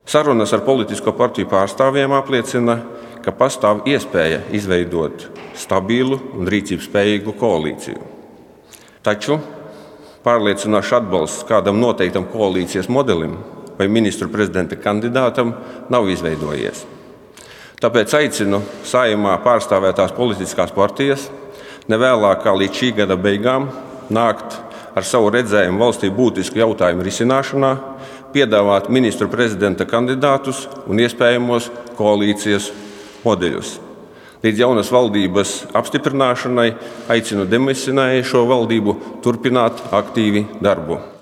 Sarunas ar politisko partiju pārstāvjiem apliecina, ka pastāv iespēja izveidot stabilu un rīcības spējīgu koalīciju. Taču pārliecinošs atbalsts kādam noteiktam koalīcijas modelim vai ministru prezidenta kandidātam nav izveidojies. Tāpēc aicinu Saeimā pārstāvētās politiskās partijas nevēlāk kā līdz šī gada beigām nākt ar savu redzējumu valstī būtisku jautājumu risināšanā, piedāvāt ministru prezidenta kandidātus un iespējamos koalīcijas modeļus. Līdz jaunas valdības apstiprināšanai aicinu demisionējušo valdību turpināt aktīvi darbu.